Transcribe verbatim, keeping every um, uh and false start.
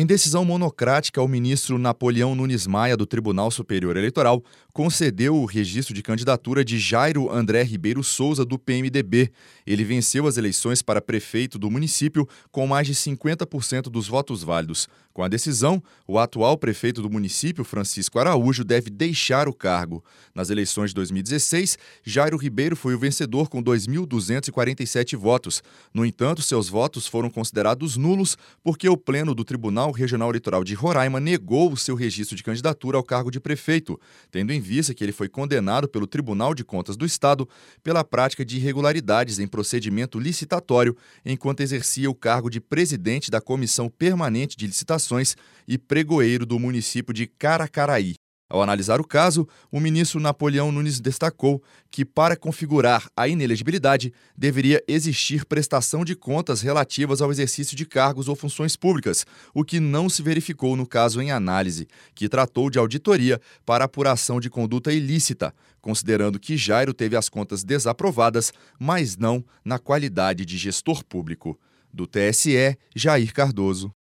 Em decisão monocrática, o ministro Napoleão Nunes Maia, do Tribunal Superior Eleitoral, concedeu o registro de candidatura de Jairo André Ribeiro Souza, do P M D B. Ele venceu as eleições para prefeito do município com mais de cinquenta por cento dos votos válidos. Com a decisão, o atual prefeito do município, Francisco Araújo, deve deixar o cargo. Nas eleições de dois mil e dezesseis, Jairo Ribeiro foi o vencedor com dois mil duzentos e quarenta e sete votos. No entanto, seus votos foram considerados nulos porque o Pleno do Tribunal Regional Eleitoral de Roraima negou o seu registro de candidatura ao cargo de prefeito, tendo em vista que ele foi condenado pelo Tribunal de Contas do Estado pela prática de irregularidades em procedimento licitatório enquanto exercia o cargo de presidente da Comissão Permanente de Licitações e pregoeiro do município de Caracaraí. Ao analisar o caso, o ministro Napoleão Nunes destacou que, para configurar a inelegibilidade, deveria existir prestação de contas relativas ao exercício de cargos ou funções públicas, o que não se verificou no caso em análise, que tratou de auditoria para apuração de conduta ilícita, considerando que Jairo teve as contas desaprovadas, mas não na qualidade de gestor público. Do T S E, Jair Cardoso.